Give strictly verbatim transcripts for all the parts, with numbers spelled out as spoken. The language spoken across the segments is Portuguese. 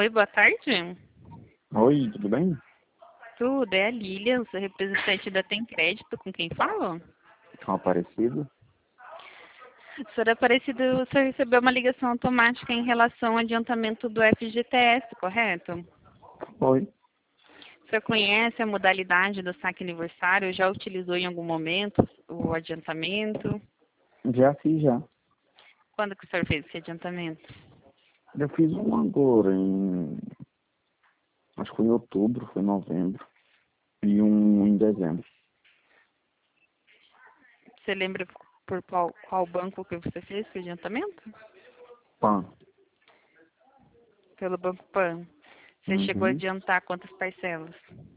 Oi, boa tarde. Oi, tudo bem? Tudo, é a Lilian, sou representante da Tem Crédito, com quem falo? Com Aparecido? Senhor Aparecido, o senhor recebeu uma ligação automática em relação ao adiantamento do F G T S, correto? Oi. O senhor conhece a modalidade do saque aniversário? Já utilizou em algum momento o adiantamento? Já fiz já. Quando que o senhor fez esse adiantamento? Eu fiz um agora em. Acho que foi em outubro, foi em novembro. E um em dezembro. Você lembra por qual, qual banco que você fez esse adiantamento? Pan. Pelo Banco Pan. Você chegou a Uhum. adiantar quantas parcelas?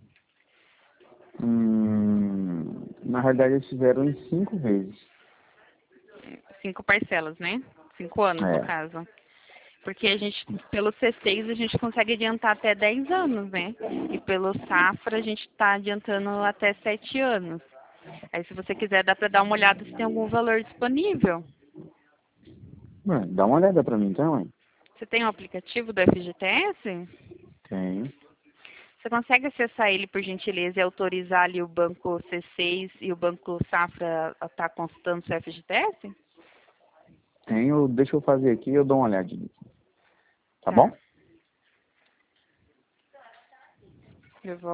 Hum, na realidade eles fizeram em cinco vezes. Cinco parcelas, né? Cinco anos, no É. caso. Porque a gente, pelo C seis, a gente consegue adiantar até dez anos, né? E pelo Safra, a gente está adiantando até sete anos. Aí, se você quiser, dá para dar uma olhada se tem algum valor disponível. Ué, dá uma olhada pra mim então, hein? Você tem o aplicativo do F G T S? Tem. Você consegue acessar ele, por gentileza, e autorizar ali o banco C seis e o banco Safra a estar consultando seu F G T S? Tenho, deixa eu fazer aqui e eu dou uma olhadinha. Tá Tá. bom? Eu vou